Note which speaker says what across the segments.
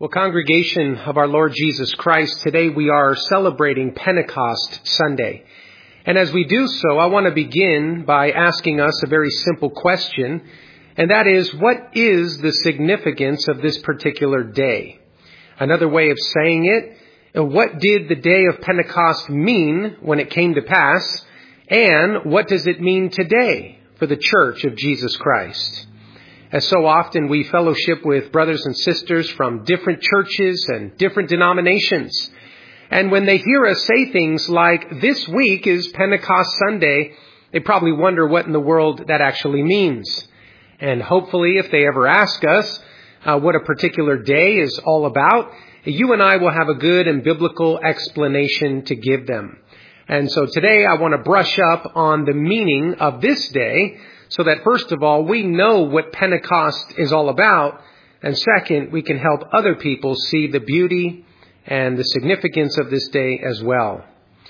Speaker 1: Well, congregation of our Lord Jesus Christ, today we are celebrating Pentecost Sunday. And as we do so, I want to begin by asking us a very simple question, and that is, what is the significance of this particular day? Another way of saying it, what did the day of Pentecost mean when it came to pass? And what does it mean today for the Church of Jesus Christ? As so often, we fellowship with brothers and sisters from different churches and different denominations. And when they hear us say things like, this week is Pentecost Sunday, they probably wonder what in the world that actually means. And hopefully, if they ever ask us what a particular day is all about, you and I will have a good and biblical explanation to give them. And so today, I want to brush up on the meaning of this day, so that first of all, we know what Pentecost is all about. And second, we can help other people see the beauty and the significance of this day as well.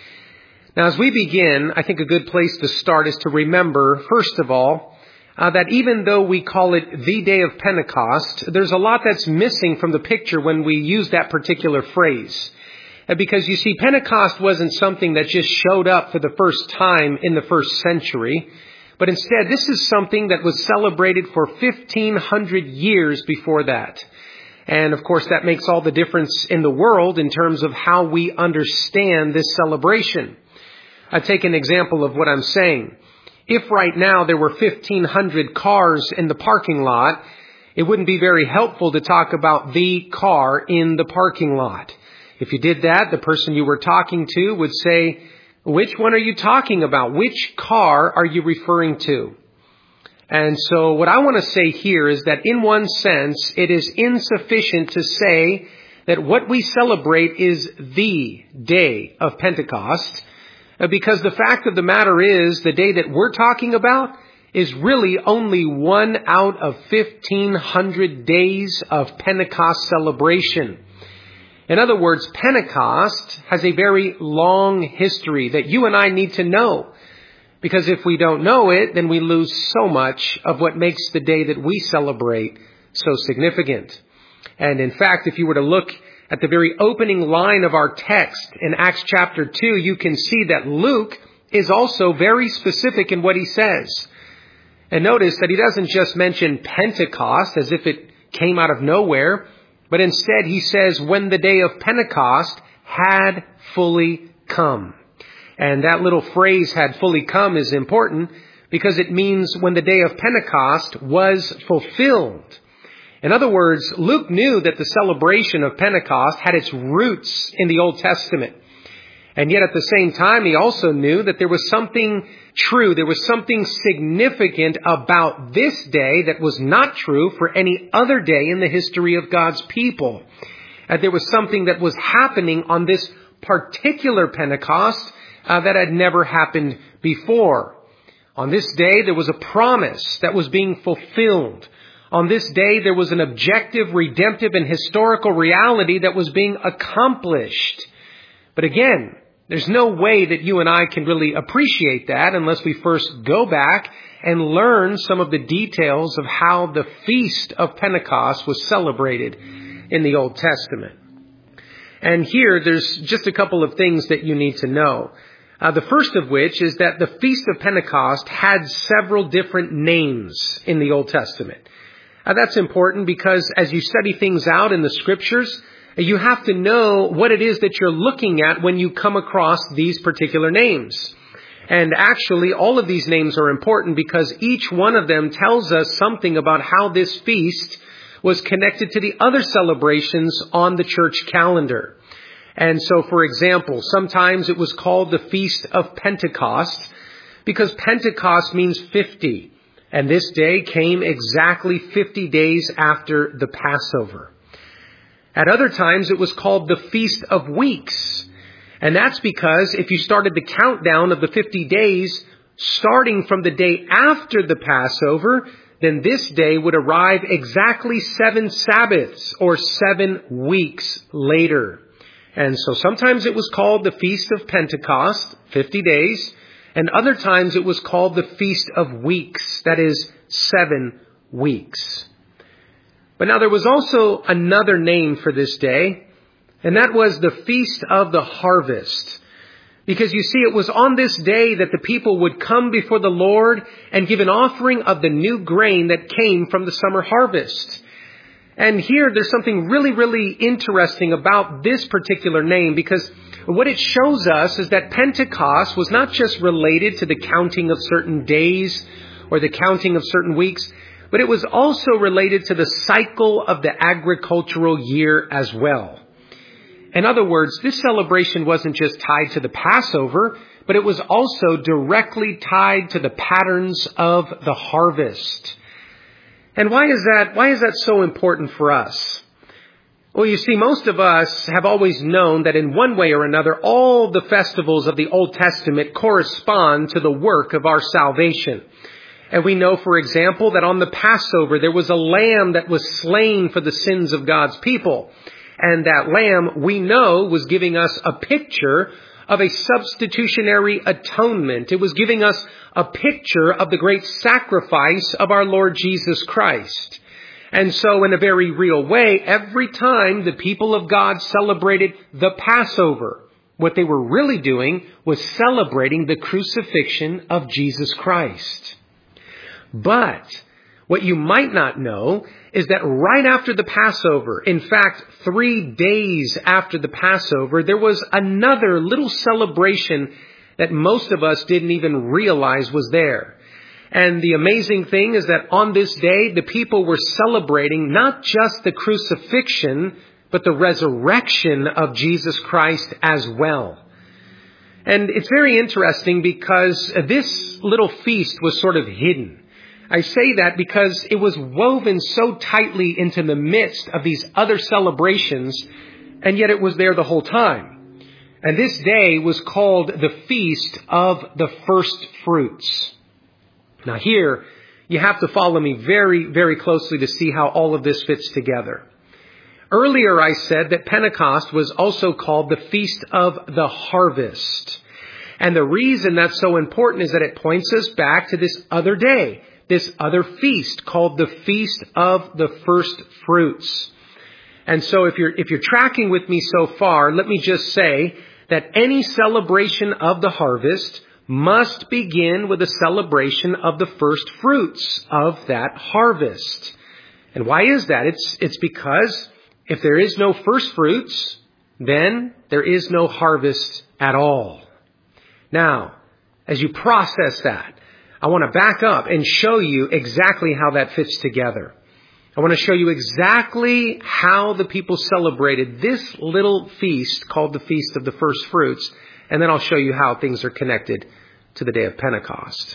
Speaker 1: Now, as we begin, I think a good place to start is to remember, first of all, that even though we call it the day of Pentecost, there's a lot that's missing from the picture when we use that particular phrase. Because you see, Pentecost wasn't something that just showed up for the first time in the first century. But instead, this is something that was celebrated for 1,500 years before that. And of course, that makes all the difference in the world in terms of how we understand this celebration. I take an example of what I'm saying. If right now there were 1,500 cars in the parking lot, it wouldn't be very helpful to talk about the car in the parking lot. If you did that, the person you were talking to would say, which one are you talking about? Which car are you referring to? And so what I want to say here is that in one sense, it is insufficient to say that what we celebrate is the day of Pentecost, because the fact of the matter is the day that we're talking about is really only one out of 1,500 days of Pentecost celebration. In other words, Pentecost has a very long history that you and I need to know. Because if we don't know it, then we lose so much of what makes the day that we celebrate so significant. And in fact, if you were to look at the very opening line of our text in Acts chapter 2, you can see that Luke is also very specific in what he says. And notice that he doesn't just mention Pentecost as if it came out of nowhere, but instead he says, when the day of Pentecost had fully come. And that little phrase, had fully come, is important because it means when the day of Pentecost was fulfilled. In other words, Luke knew that the celebration of Pentecost had its roots in the Old Testament. And yet at the same time, he also knew that there was something true. There was something significant about this day that was not true for any other day in the history of God's people. There was something that was happening on this particular Pentecost that had never happened before. On this day, there was a promise that was being fulfilled. On this day, there was an objective, redemptive, and historical reality that was being accomplished. But again, there's no way that you and I can really appreciate that unless we first go back and learn some of the details of how the Feast of Pentecost was celebrated in the Old Testament. And here, there's just a couple of things that you need to know. The first of which is that the Feast of Pentecost had several different names in the Old Testament. That's important because as you study things out in the Scriptures, you have to know what it is that you're looking at when you come across these particular names. And actually, all of these names are important because each one of them tells us something about how this feast was connected to the other celebrations on the church calendar. And so, for example, sometimes it was called the Feast of Pentecost because Pentecost means 50. And this day came exactly 50 days after the Passover. At other times, it was called the Feast of Weeks. And that's because if you started the countdown of the 50 days, starting from the day after the Passover, then this day would arrive exactly 7 Sabbaths or 7 weeks later. And so sometimes it was called the Feast of Pentecost, 50 days, and other times it was called the Feast of Weeks, that is 7 weeks. But now there was also another name for this day, and that was the Feast of the Harvest. Because you see, it was on this day that the people would come before the Lord and give an offering of the new grain that came from the summer harvest. And here there's something really, really interesting about this particular name, because what it shows us is that Pentecost was not just related to the counting of certain days or the counting of certain weeks, but it was also related to the cycle of the agricultural year as well. In other words, this celebration wasn't just tied to the Passover, but it was also directly tied to the patterns of the harvest. And why is that so important for us? Well, you see, most of us have always known that in one way or another, all the festivals of the Old Testament correspond to the work of our salvation. And we know, for example, that on the Passover, there was a lamb that was slain for the sins of God's people. And that lamb, we know, was giving us a picture of a substitutionary atonement. It was giving us a picture of the great sacrifice of our Lord Jesus Christ. And so in a very real way, every time the people of God celebrated the Passover, what they were really doing was celebrating the crucifixion of Jesus Christ. But what you might not know is that right after the Passover, in fact, 3 days after the Passover, there was another little celebration that most of us didn't even realize was there. And the amazing thing is that on this day, the people were celebrating not just the crucifixion, but the resurrection of Jesus Christ as well. And it's very interesting because this little feast was sort of hidden. I say that because it was woven so tightly into the midst of these other celebrations, and yet it was there the whole time. And this day was called the Feast of the First Fruits. Now here, you have to follow me very, very closely to see how all of this fits together. Earlier I said that Pentecost was also called the Feast of the Harvest. And the reason that's so important is that it points us back to this other day, this other feast called the Feast of the First Fruits. And so if you're tracking with me so far, let me just say that any celebration of the harvest must begin with a celebration of the first fruits of that harvest. And why is that? It's because if there is no first fruits, then there is no harvest at all. Now, as you process that, I want to back up and show you exactly how that fits together. I want to show you exactly how the people celebrated this little feast called the Feast of the First Fruits, and then I'll show you how things are connected to the day of Pentecost.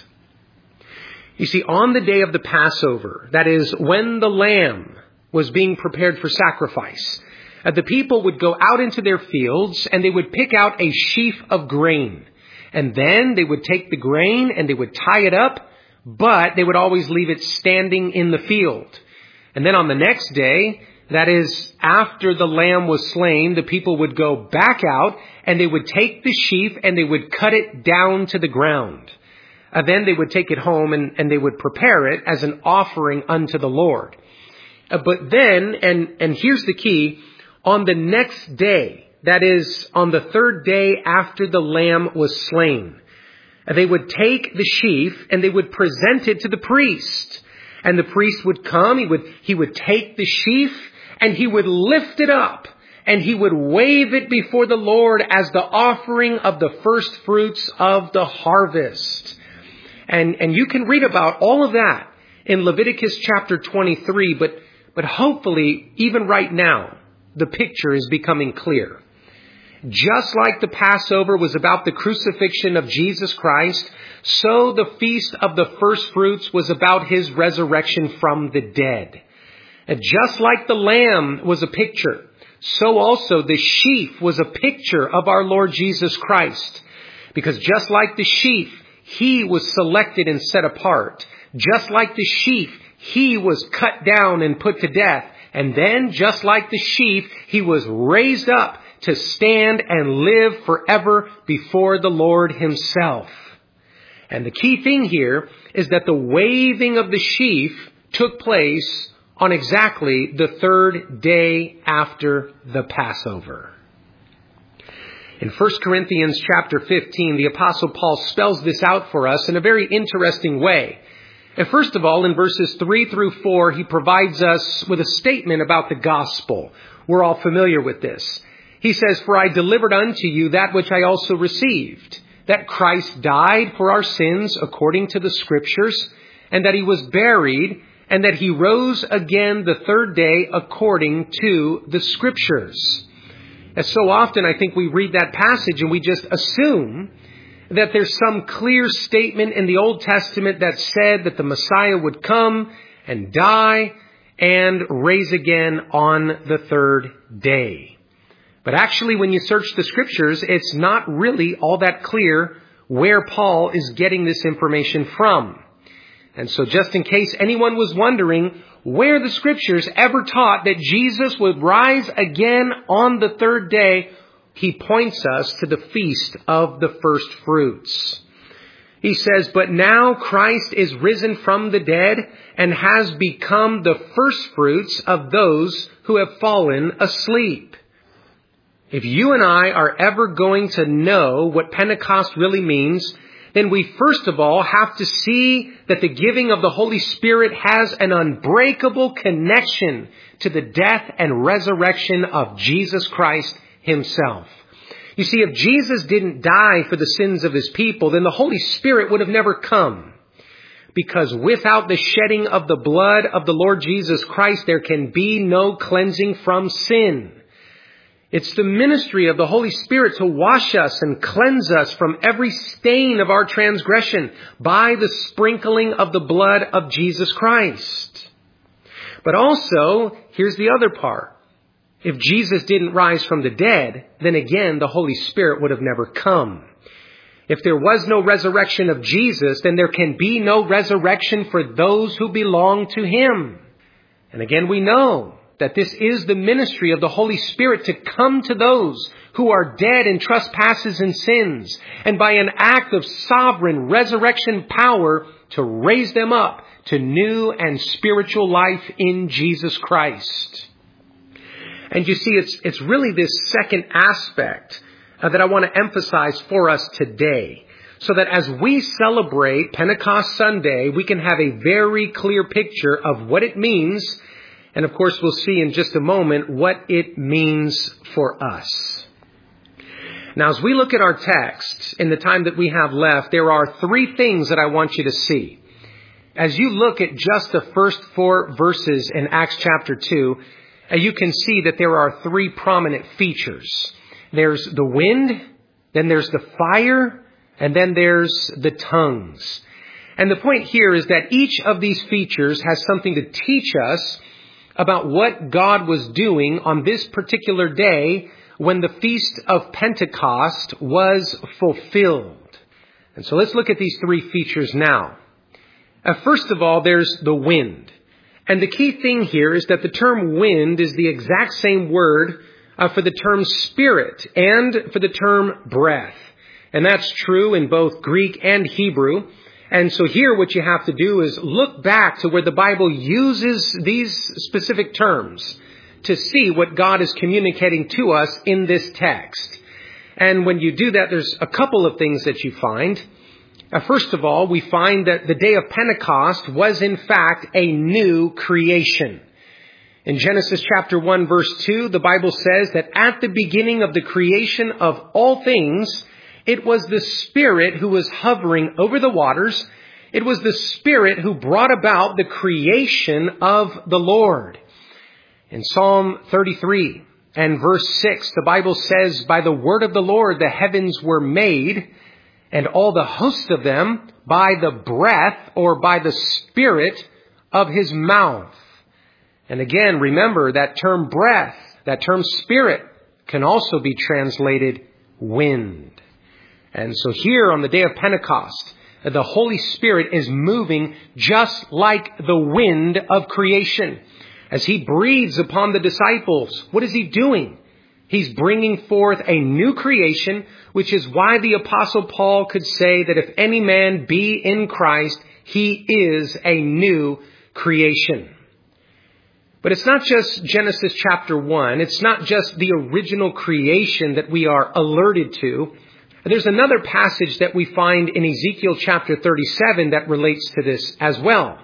Speaker 1: You see, on the day of the Passover, that is when the lamb was being prepared for sacrifice, the people would go out into their fields and they would pick out a sheaf of grain. And then they would take the grain and they would tie it up, but they would always leave it standing in the field. And then on the next day, that is after the lamb was slain, the people would go back out and they would take the sheaf and they would cut it down to the ground. Then they would take it home and they would prepare it as an offering unto the Lord. But then, and here's the key, on the next day, that is on the third day after the lamb was slain, they would take the sheaf and they would present it to the priest. And the priest would come, he would take the sheaf and he would lift it up and he would wave it before the Lord as the offering of the first fruits of the harvest. And you can read about all of that in Leviticus chapter 23, but hopefully even right now, the picture is becoming clear. Just like the Passover was about the crucifixion of Jesus Christ, so the Feast of the First Fruits was about his resurrection from the dead. And just like the lamb was a picture, so also the sheaf was a picture of our Lord Jesus Christ. Because just like the sheaf, he was selected and set apart. Just like the sheaf, he was cut down and put to death. And then, just like the sheaf, he was raised up to stand and live forever before the Lord himself. And the key thing here is that the waving of the sheaf took place on exactly the third day after the Passover. In 1 Corinthians chapter 15, the Apostle Paul spells this out for us in a very interesting way. And first of all, in verses 3 through 4, he provides us with a statement about the gospel. We're all familiar with this. He says, "For I delivered unto you that which I also received, that Christ died for our sins according to the Scriptures, and that he was buried, and that he rose again the third day according to the Scriptures." As so often, I think we read that passage and we just assume that there's some clear statement in the Old Testament that said that the Messiah would come and die and raise again on the third day. But actually, when you search the Scriptures, it's not really all that clear where Paul is getting this information from. And so just in case anyone was wondering where the Scriptures ever taught that Jesus would rise again on the third day, he points us to the feast of the first fruits. He says, "But now Christ is risen from the dead and has become the first fruits of those who have fallen asleep." If you and I are ever going to know what Pentecost really means, then we first of all have to see that the giving of the Holy Spirit has an unbreakable connection to the death and resurrection of Jesus Christ himself. You see, if Jesus didn't die for the sins of his people, then the Holy Spirit would have never come. Because without the shedding of the blood of the Lord Jesus Christ, there can be no cleansing from sin. It's the ministry of the Holy Spirit to wash us and cleanse us from every stain of our transgression by the sprinkling of the blood of Jesus Christ. But also, here's the other part. If Jesus didn't rise from the dead, then again, the Holy Spirit would have never come. If there was no resurrection of Jesus, then there can be no resurrection for those who belong to him. And again, we know that this is the ministry of the Holy Spirit to come to those who are dead in trespasses and sins, and by an act of sovereign resurrection power to raise them up to new and spiritual life in Jesus Christ. And you see, it's really this second aspect that I want to emphasize for us today, so that as we celebrate Pentecost Sunday, we can have a very clear picture of what it means. And of course, we'll see in just a moment what it means for us. Now, as we look at our text in the time that we have left, there are three things that I want you to see. As you look at just the first 4 verses in Acts chapter 2, you can see that there are 3 prominent features. There's the wind, then there's the fire, and then there's the tongues. And the point here is that each of these features has something to teach us about what God was doing on this particular day when the Feast of Pentecost was fulfilled. And so let's look at these 3 features now. First of all, there's the wind. And the key thing here is that the term wind is the exact same word for the term spirit and for the term breath. And that's true in both Greek and Hebrew. And so here what you have to do is look back to where the Bible uses these specific terms to see what God is communicating to us in this text. And when you do that, there's a couple of things that you find. First of all, we find that the day of Pentecost was in fact a new creation. In Genesis chapter 1 verse 2, the Bible says that at the beginning of the creation of all things, it was the Spirit who was hovering over the waters. It was the Spirit who brought about the creation of the Lord. In Psalm 33 and verse 6, the Bible says, "By the word of the Lord the heavens were made, and all the host of them by the breath," or by the Spirit of his mouth. And again, remember that term breath, that term spirit, can also be translated wind. And so here on the day of Pentecost, the Holy Spirit is moving just like the wind of creation. As he breathes upon the disciples, what is he doing? He's bringing forth a new creation, which is why the Apostle Paul could say that if any man be in Christ, he is a new creation. But it's not just Genesis chapter 1. It's not just the original creation that we are alerted to. There's another passage that we find in Ezekiel chapter 37 that relates to this as well.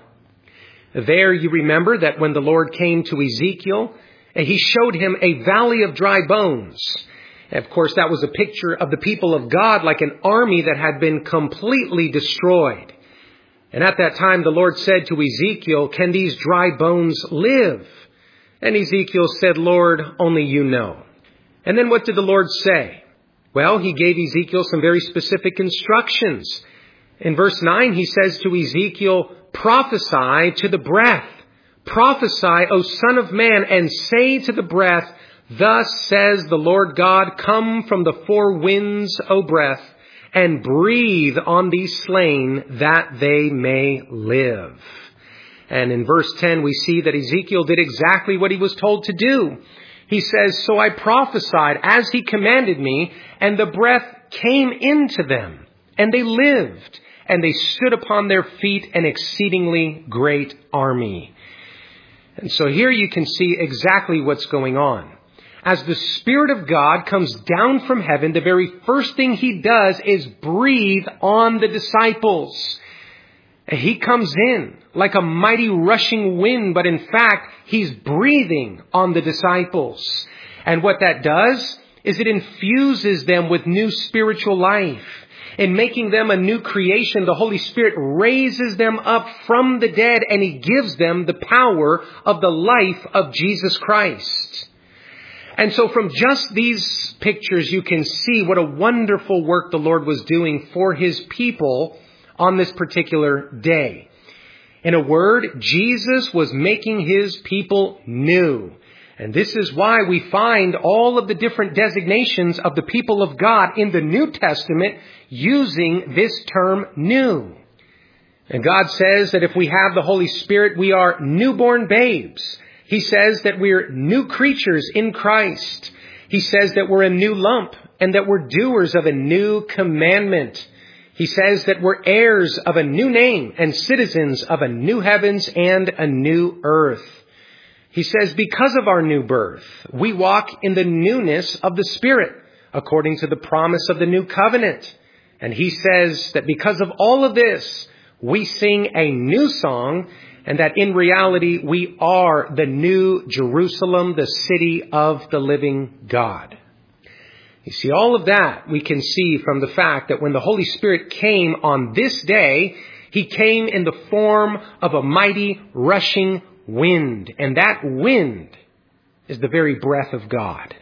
Speaker 1: There you remember that when the Lord came to Ezekiel, he showed him a valley of dry bones. Of course, that was a picture of the people of God like an army that had been completely destroyed. And at that time, the Lord said to Ezekiel, "Can these dry bones live?" And Ezekiel said, "Lord, only you know." And then what did the Lord say? Well, he gave Ezekiel some very specific instructions. In verse 9, he says to Ezekiel, "Prophesy to the breath. Prophesy, O son of man, and say to the breath, Thus says the Lord God, come from the four winds, O breath, and breathe on these slain that they may live." And in verse 10, we see that Ezekiel did exactly what he was told to do. He says, "So I prophesied as he commanded me, and the breath came into them, and they lived, and they stood upon their feet, an exceedingly great army." And so here you can see exactly what's going on. As the Spirit of God comes down from heaven, the very first thing he does is breathe on the disciples. He comes in like a mighty rushing wind, but in fact, he's breathing on the disciples. And what that does is it infuses them with new spiritual life. In making them a new creation, the Holy Spirit raises them up from the dead, and he gives them the power of the life of Jesus Christ. And so from just these pictures, you can see what a wonderful work the Lord was doing for his people on this particular day. In a word, Jesus was making his people new. And this is why we find all of the different designations of the people of God in the New Testament using this term new. And God says that if we have the Holy Spirit, we are newborn babes. He says that we're new creatures in Christ. He says that we're a new lump and that we're doers of a new commandment. He says that we're heirs of a new name and citizens of a new heavens and a new earth. He says because of our new birth, we walk in the newness of the Spirit according to the promise of the new covenant. And he says that because of all of this, we sing a new song, and that in reality, we are the new Jerusalem, the city of the living God. You see, all of that we can see from the fact that when the Holy Spirit came on this day, he came in the form of a mighty rushing wind. And that wind is the very breath of God.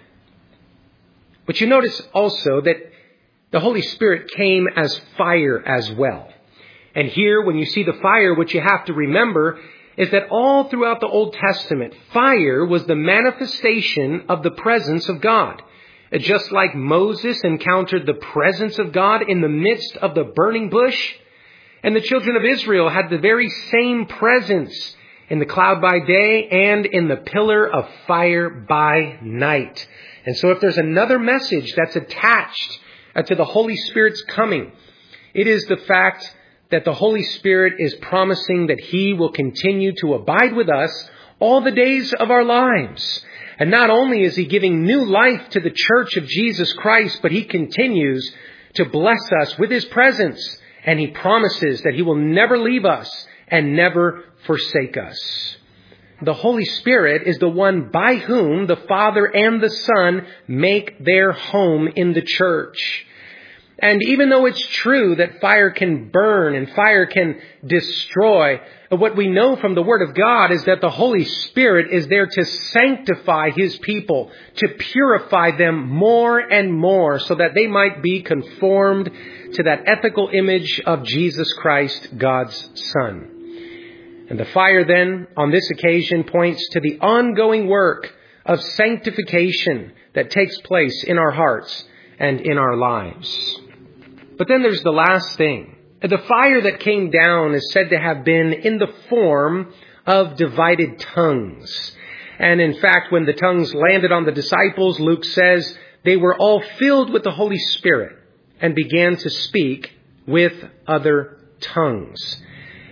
Speaker 1: But you notice also that the Holy Spirit came as fire as well. And here, when you see the fire, what you have to remember is that all throughout the Old Testament, fire was the manifestation of the presence of God. Just like Moses encountered the presence of God in the midst of the burning bush, and the children of Israel had the very same presence in the cloud by day and in the pillar of fire by night. And so if there's another message that's attached to the Holy Spirit's coming, it is the fact that the Holy Spirit is promising that he will continue to abide with us all the days of our lives. And not only is he giving new life to the church of Jesus Christ, but he continues to bless us with his presence. And he promises that he will never leave us and never forsake us. The Holy Spirit is the one by whom the Father and the Son make their home in the church. And even though it's true that fire can burn and fire can destroy, what we know from the Word of God is that the Holy Spirit is there to sanctify his people, to purify them more and more so that they might be conformed to that ethical image of Jesus Christ, God's Son. And the fire then, on this occasion, points to the ongoing work of sanctification that takes place in our hearts and in our lives. But then there's the last thing. The fire that came down is said to have been in the form of divided tongues. And in fact, when the tongues landed on the disciples, Luke says, they were all filled with the Holy Spirit and began to speak with other tongues.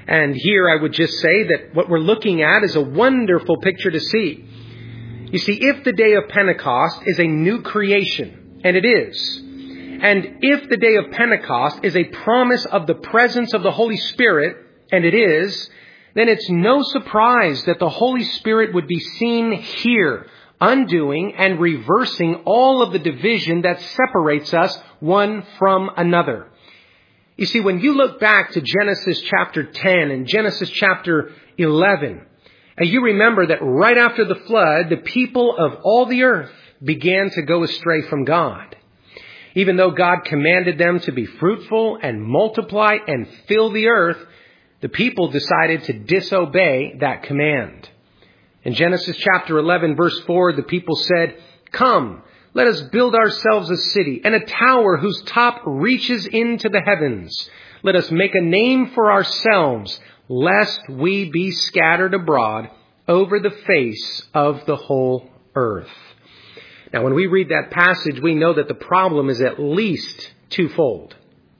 Speaker 1: And here I would just say that what we're looking at is a wonderful picture to see. You see, if the day of Pentecost is a new creation, and it is, and if the day of Pentecost is a promise of the presence of the Holy Spirit, and it is, then it's no surprise that the Holy Spirit would be seen here, undoing and reversing all of the division that separates us one from another. You see, when you look back to Genesis chapter 10 and Genesis chapter 11, you remember that right after the flood, the people of all the earth began to go astray from God. Even though God commanded them to be fruitful and multiply and fill the earth, the people decided to disobey that command. In Genesis chapter 11, verse 4, the people said, "Come, let us build ourselves a city and a tower whose top reaches into the heavens. Let us make a name for ourselves, lest we be scattered abroad over the face of the whole earth." Now, when we read that passage, we know that the problem is at least twofold.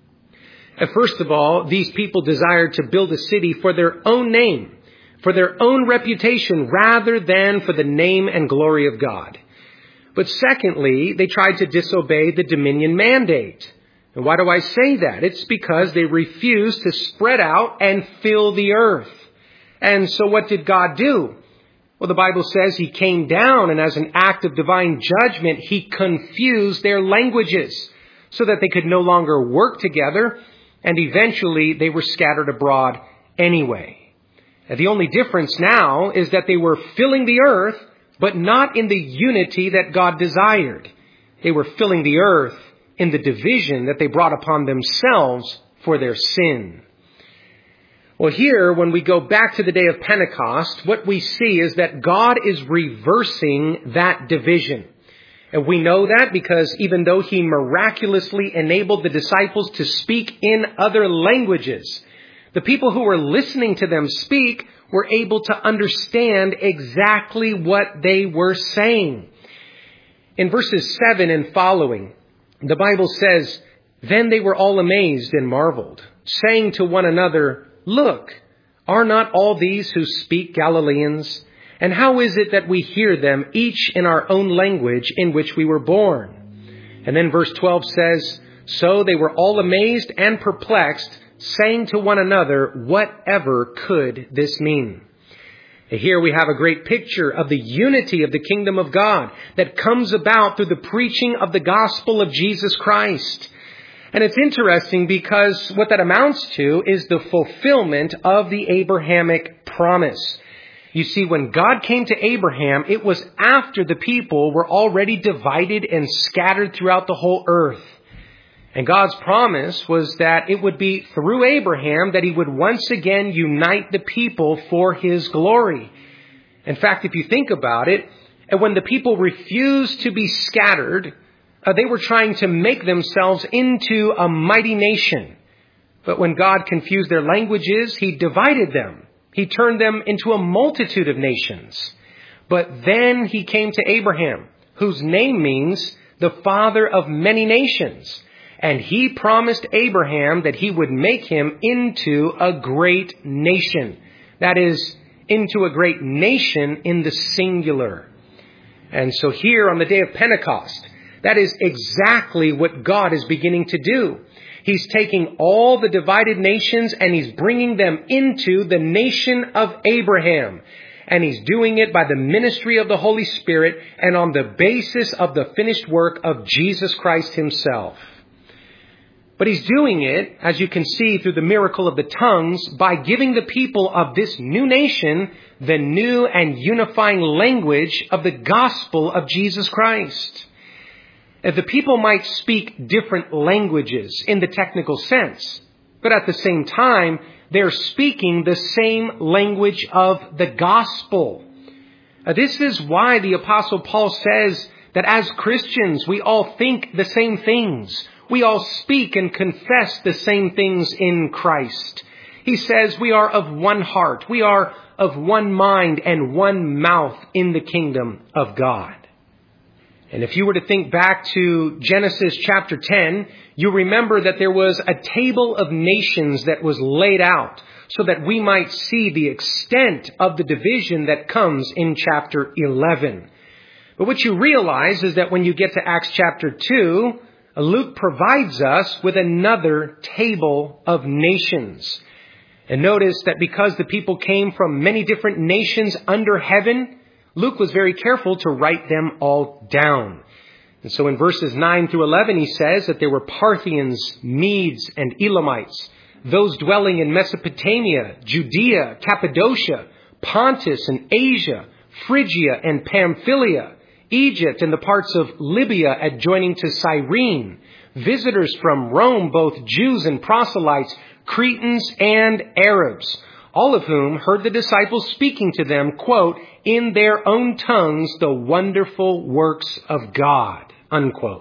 Speaker 1: First of all, these people desired to build a city for their own name, for their own reputation, rather than for the name and glory of God. But secondly, they tried to disobey the dominion mandate. And why do I say that? It's because they refused to spread out and fill the earth. And so what did God do? Well, the Bible says He came down, and as an act of divine judgment, He confused their languages so that they could no longer work together, and eventually they were scattered abroad anyway. And the only difference now is that they were filling the earth, but not in the unity that God desired. They were filling the earth in the division that they brought upon themselves for their sin. Well, here, when we go back to the day of Pentecost, what we see is that God is reversing that division. And we know that because even though He miraculously enabled the disciples to speak in other languages, the people who were listening to them speak were able to understand exactly what they were saying. In verses 7 and following, the Bible says, "Then they were all amazed and marveled, saying to one another, 'Look, are not all these who speak Galileans? And how is it that we hear them each in our own language in which we were born?' And then verse 12 says, "So they were all amazed and perplexed, saying to one another, 'Whatever could this mean?'" Here we have a great picture of the unity of the kingdom of God that comes about through the preaching of the gospel of Jesus Christ. And it's interesting because what that amounts to is the fulfillment of the Abrahamic promise. You see, when God came to Abraham, it was after the people were already divided and scattered throughout the whole earth. And God's promise was that it would be through Abraham that He would once again unite the people for His glory. In fact, if you think about it, when the people refused to be scattered, they were trying to make themselves into a mighty nation. But when God confused their languages, He divided them. He turned them into a multitude of nations. But then He came to Abraham, whose name means the father of many nations. And He promised Abraham that He would make him into a great nation. That is, into a great nation in the singular. And so here on the day of Pentecost, that is exactly what God is beginning to do. He's taking all the divided nations and He's bringing them into the nation of Abraham. And He's doing it by the ministry of the Holy Spirit and on the basis of the finished work of Jesus Christ Himself. But He's doing it, as you can see through the miracle of the tongues, by giving the people of this new nation the new and unifying language of the gospel of Jesus Christ. The people might speak different languages in the technical sense, but at the same time, they're speaking the same language of the gospel. This is why the Apostle Paul says that as Christians, we all think the same things. We all speak and confess the same things in Christ. He says we are of one heart. We are of one mind and one mouth in the kingdom of God. And if you were to think back to Genesis chapter 10, you remember that there was a table of nations that was laid out so that we might see the extent of the division that comes in chapter 11. But what you realize is that when you get to Acts chapter 2, Luke provides us with another table of nations. And notice that because the people came from many different nations under heaven, Luke was very careful to write them all down. And so in verses 9 through 11, he says that there were Parthians, Medes, and Elamites, those dwelling in Mesopotamia, Judea, Cappadocia, Pontus and Asia, Phrygia and Pamphylia, Egypt and the parts of Libya adjoining to Cyrene, visitors from Rome, both Jews and proselytes, Cretans and Arabs, all of whom heard the disciples speaking to them, quote, in their own tongues, the wonderful works of God, unquote.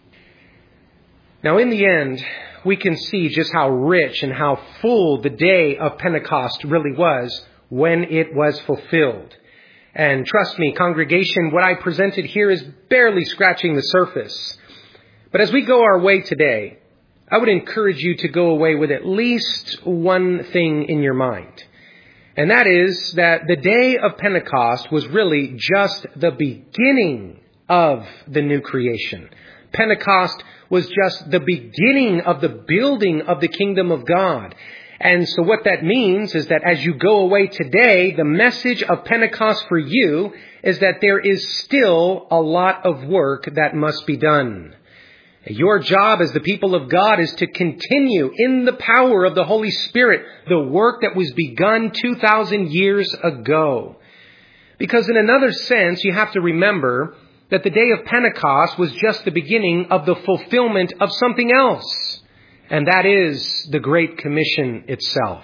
Speaker 1: Now, in the end, we can see just how rich and how full the day of Pentecost really was when it was fulfilled. And trust me, congregation, what I presented here is barely scratching the surface. But as we go our way today, I would encourage you to go away with at least one thing in your mind. And that is that the day of Pentecost was really just the beginning of the new creation. Pentecost was just the beginning of the building of the kingdom of God. And so what that means is that as you go away today, the message of Pentecost for you is that there is still a lot of work that must be done. Your job as the people of God is to continue in the power of the Holy Spirit, the work that was begun 2,000 years ago. Because in another sense, you have to remember that the day of Pentecost was just the beginning of the fulfillment of something else. And that is the Great Commission itself.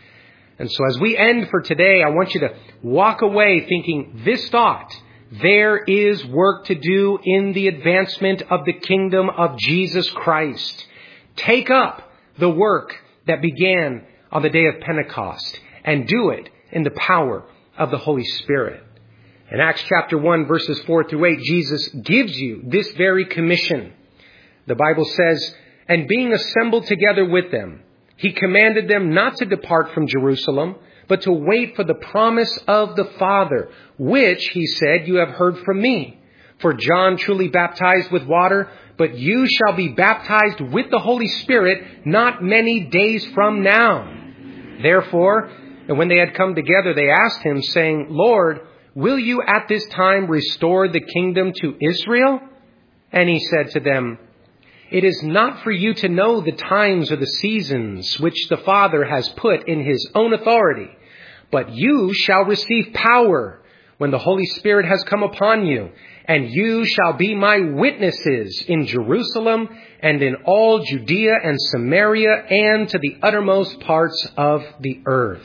Speaker 1: And so as we end for today, I want you to walk away thinking this thought: there is work to do in the advancement of the kingdom of Jesus Christ. Take up the work that began on the day of Pentecost and do it in the power of the Holy Spirit. In Acts chapter 1, verses 4 through 8, Jesus gives you this very commission. The Bible says, and being assembled together with them, he commanded them not to depart from Jerusalem, but to wait for the promise of the Father, which, he said, you have heard from me. For John truly baptized with water, but you shall be baptized with the Holy Spirit not many days from now. Therefore, and when they had come together, they asked him, saying, Lord, will you at this time restore the kingdom to Israel? And he said to them, it is not for you to know the times or the seasons which the Father has put in his own authority, but you shall receive power when the Holy Spirit has come upon you, and you shall be my witnesses in Jerusalem and in all Judea and Samaria and to the uttermost parts of the earth.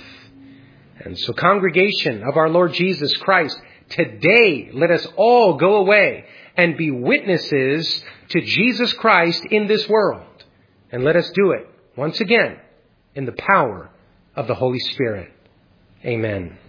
Speaker 1: And so, congregation of our Lord Jesus Christ, today let us all go away and be witnesses to Jesus Christ in this world. And let us do it, once again, in the power of the Holy Spirit. Amen.